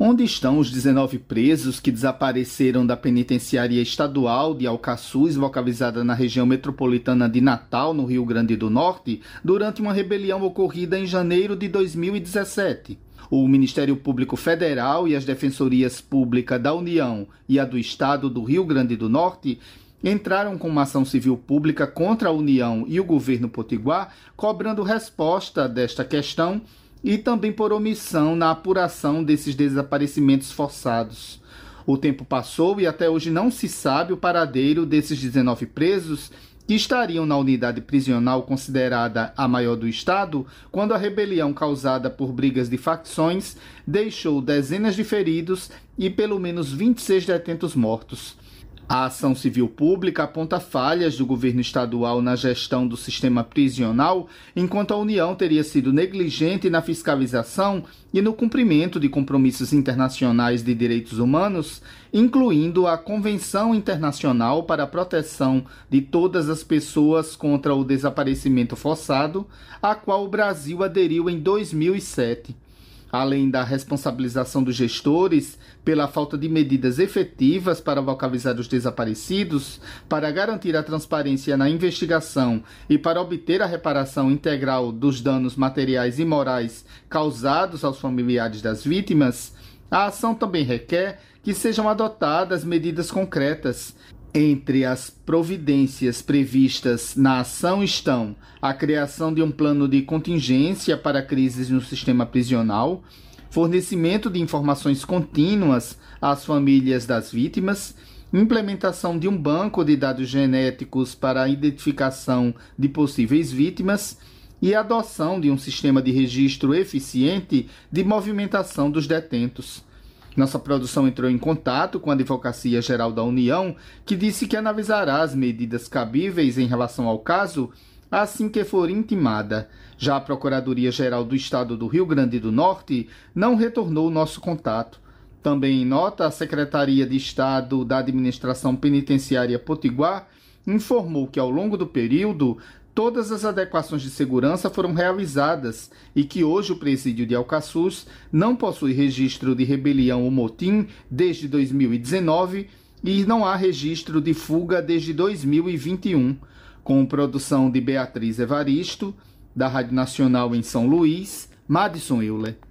Onde estão os 19 presos que desapareceram da penitenciária estadual de Alcaçuz, localizada na região metropolitana de Natal, no Rio Grande do Norte, durante uma rebelião ocorrida em janeiro de 2017? O Ministério Público Federal e as Defensorias Públicas da União e a do Estado do Rio Grande do Norte entraram com uma ação civil pública contra a União e o governo potiguar, cobrando resposta desta questão e também por omissão na apuração desses desaparecimentos forçados. O tempo passou e até hoje não se sabe o paradeiro desses 19 presos que estariam na unidade prisional considerada a maior do estado quando a rebelião causada por brigas de facções deixou dezenas de feridos e pelo menos 26 detentos mortos. A ação civil pública aponta falhas do governo estadual na gestão do sistema prisional, enquanto a União teria sido negligente na fiscalização e no cumprimento de compromissos internacionais de direitos humanos, incluindo a Convenção Internacional para a Proteção de Todas as Pessoas contra o Desaparecimento Forçado, a qual o Brasil aderiu em 2007. Além da responsabilização dos gestores pela falta de medidas efetivas para localizar os desaparecidos, para garantir a transparência na investigação e para obter a reparação integral dos danos materiais e morais causados aos familiares das vítimas, a ação também requer que sejam adotadas medidas concretas. Entre as providências previstas na ação estão a criação de um plano de contingência para crises no sistema prisional, fornecimento de informações contínuas às famílias das vítimas, implementação de um banco de dados genéticos para a identificação de possíveis vítimas e adoção de um sistema de registro eficiente de movimentação dos detentos. Nossa produção entrou em contato com a Advocacia Geral da União, que disse que analisará as medidas cabíveis em relação ao caso assim que for intimada. Já a Procuradoria-Geral do Estado do Rio Grande do Norte não retornou o nosso contato. Também em nota, a Secretaria de Estado da Administração Penitenciária Potiguar informou que ao longo do período todas as adequações de segurança foram realizadas e que hoje o presídio de Alcaçuz não possui registro de rebelião ou motim desde 2019 e não há registro de fuga desde 2021, com produção de Beatriz Evaristo, da Rádio Nacional em São Luís, Madison Euler.